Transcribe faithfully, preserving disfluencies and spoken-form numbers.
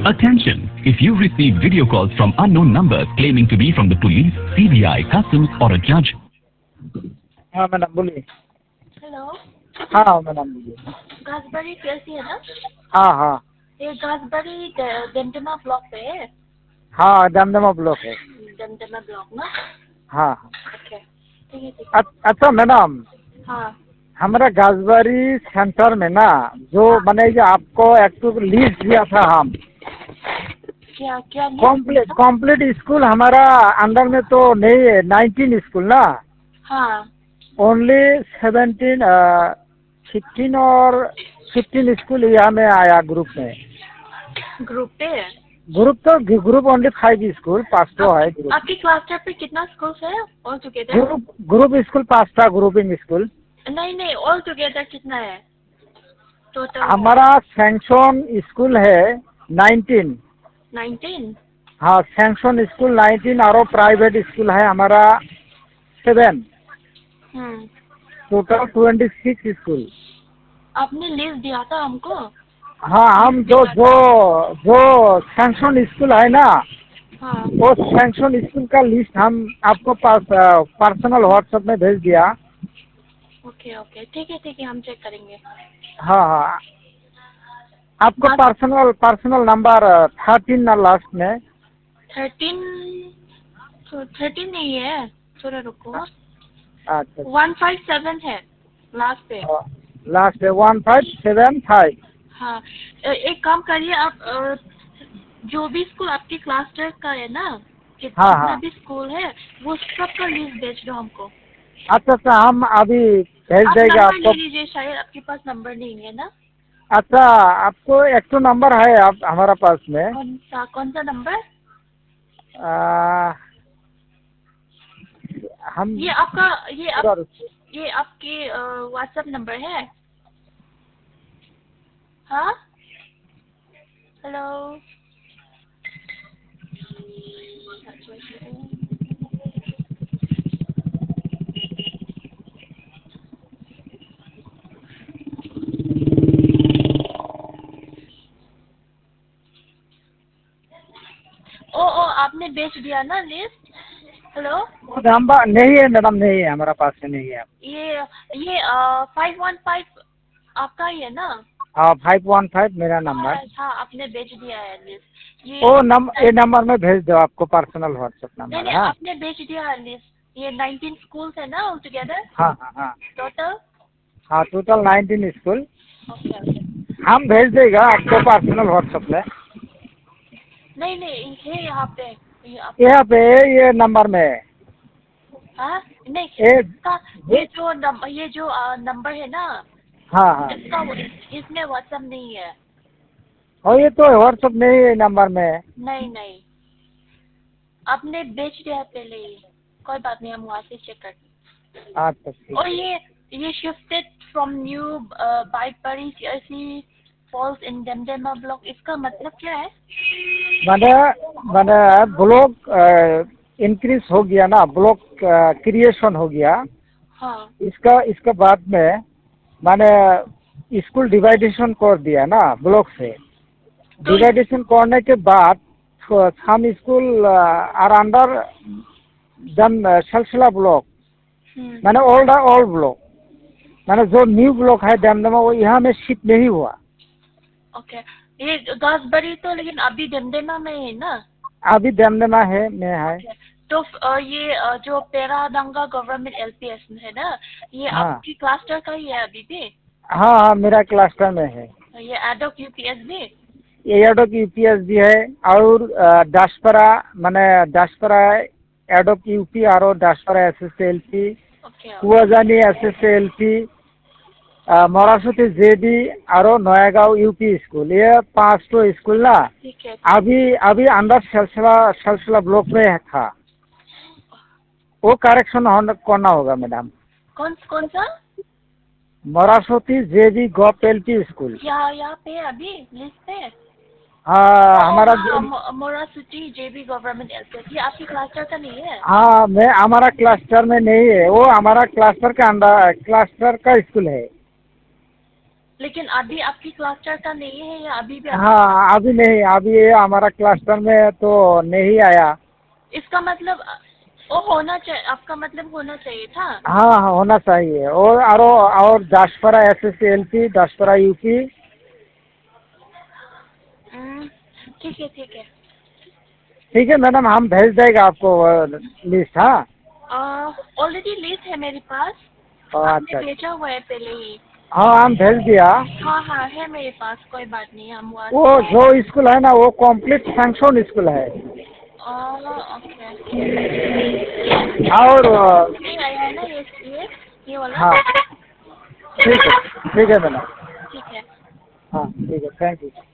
Attention! If you receive video calls from unknown numbers claiming to be from the police, C B I, customs or a judge. हाँ madam बोलिए। Hello. हाँ madam बोलिए। घासबरी कैसी है ना? हाँ हाँ ये घासबरी दमदमा ब्लॉक पे है। हाँ दमदमा ब्लॉक है। दमदमा ब्लॉक ना? हाँ ओके ठीक है ठीक है। अ- अच्छा मैडम, हाँ हमारा घासबारी सेंटर में ना जो मैंने जो आपको एक तो लिस्ट दिया था हम, क्या क्या नहीं? कॉम्प्लीट कॉम्प्लीट स्कूल हमारा अंदर में तो नहीं है, नाइनटीन स्कूल ना, हाँ ओनली सेवेंटीन फिफ्टीन और फिफ्टीन स्कूल यहाँ में आया ग्रुप में। ग्रुप पे है। ग्रुप तो ग्रुप ओनली फाइव स्कूल, पाँच तो है आप, ग्रुप। आपकी क्लस्टर पे कितना स्कूल्स है all together? Group group school पाँच था, ग्रुपिंग स्कूल। नहीं नहीं ऑल टुगेदर कितना है टोटल? हमारा सैंक्शन स्कूल है नाइनटीन। नाइनटीन। हाँ सैंक्शन स्कूल नाइनटीन और प्राइवेट स्कूल है हमारा seven, hmm total twenty six school. आपने लिस्ट दिया था हमको। हाँ हम जो जो जो सैंक्शन स्कूल है ना, हाँ वो सैंक्शन स्कूल का लिस्ट हम आपको पास पर्सनल व्हाट्सएप में भेज दिया। ओके ओके ठीक है ठीक है हम चेक करेंगे। हाँ हाँ आपको हाँ पर्सनल पर्सनल नंबर थर्टीन ना लास्ट में। थर्टीन तो थर्टीन नहीं है, थोड़ा रुको। अच्छा वन फाइव सेवन है लास्ट पे। लास्ट है वन फाइव सेवन फाइव। हाँ अ, एक काम करिए आप अ, जो भी स्कूल आपके क्लस्टर का है ना, कि, हाँ जितना हाँ भी स्कूल है वो सब का लिस्ट भेज दो हमको। अच्छा अच्छा हम अभी भेज आप देंगे नंबर आपको। ले लीजिए, शायद आपके पास नंबर नहीं है ना। अच्छा आपको एक तो नंबर है आप हमारा पास में। कौन सा कौन सा नंबर? आ, हम ये आपका ये पूरा आप रुकिए। ये आपके व्हाट्सएप नंबर है? हाँ हेलो। ओ ओ आपने बेच दिया ना लिस्ट? हेलो। वो नंबर नहीं है मैडम, नहीं है हमारा पास में, नहीं है। ये ये फाइव वन फाइव आपका ही है ना? हाँ फाइव वन फाइव मेरा नंबर। हाँ हाँ आपने बेच दिया है लिस्ट ये। वो नम ये नंबर में भेज दो, आपको पर्सनल व्हाट्सएप नहीं नंबर नहीं है। हाँ आपने बेच दिया है लिस्ट। ये नाइनटीन स्कूल्स है ना ऑल टुगेदर हाँ हाँ हाँ टोटल? हाँ total nineteen school. Okay okay. हम भेज देगा आपको पर्सनल व्हाट्सएप में। नहीं नहीं है यहाँ पे ये आप। यहाँ पे ये नंबर में। हाँ नहीं ये इसका ये जो नंबर ये जो नंबर है ना, हाँ हाँ इसका इस, इसमें व्हाट्सएप नहीं है। और ये तो व्हाट्सएप नहीं है नंबर में। नहीं नहीं आपने बेच दिया है पहले ही। कोई बात नहीं हम वहाँ से चेक करते। अच्छा ठीक। और ये ये shifted from new Baikbari CRC falls in Damdama block, इसका मतलब क्या है? मैंने मैंने ब्लॉक इंक्रीज हो गया ना, ब्लॉक क्रिएशन हो गया। हाँ इसका इसका बाद में मैंने स्कूल डिवाइडेशन कर दिया ना ब्लॉक से। तो डिवाइडेशन करने के बाद हम स्कूल आर अंडर दम सिलसिला ब्लॉक, हम्म, मैंने ओल्ड ओल्ड ब्लॉक, मैंने जो न्यू ब्लॉक है दमदमा वो यहाँ में शिफ्ट नहीं हुआ। ओके ये घासबरी तो लेकिन अभी दमदमा में है ना? अभी दमदमा है में है। ओके तो अ, ये अ, जो पेरादंगा गवर्नमेंट एलपीएस है ना, ये हाँ आपकी क्लस्टर का ही है अभी भी? हाँ हाँ मेरा क्लस्टर में है। ये एडोक यूपीएस भी? एडोक यूपीएस भी है और डास्परा मैंने डास्परा एडोक यूपी और Daspara S S L P, okay Kuajani S S L P, Marasati JD और नयागांव यूपी स्कूल, ये पांच तो स्कूल ना ठीक है। अभी अभी अंदर सिलसिला सिलसिला ब्लॉक में था, वो करेक्शन करना होगा मैडम। कौन कौन सा? मरासती जेडी गॉप एल पी स्कूल। यहाँ यहाँ पे अभी लिस्ट पे? हाँ ओ हमारा हाँ जो- मो- मोरासुटी जेबी गवर्नमेंट एलपीएस, ये आपकी क्लस्टर का नहीं है? हाँ मैं हमारा क्लस्टर में नहीं है, वो हमारा क्लस्टर का अंदर क्लस्टर का स्कूल है। लेकिन अभी आपकी क्लस्टर का नहीं है या अभी भी? हाँ अभी नहीं, अभी ये हमारा क्लस्टर में तो नहीं आया। इसका मतलब वो होना चाहिए, आपका मतलब होना चाहिए था। हाँ हाँ होना चाहिए। और और और Daspara S S L P, Daspara UP. Hmm, ठीक है ठीक है। ठीक है मैडम, हम भेज देंगे आपको लिस्ट। हाँ ऑलरेडी लिस्ट है मेरे पास, आपने अच्छा। भेजा हुआ है पहले ही। हाँ हम भेज दिया। हाँ हाँ है मेरे पास, कोई बात नहीं, हम वहाँ वो जो स्कूल है ना वो कंप्लीट सैंक्शन स्कूल है। ओके। और नहीं आया है ना ये ये ये वाला? हाँ ठीक है, ठीक है मैडम। ठीक है। हाँ ठीक है, थैंक यू।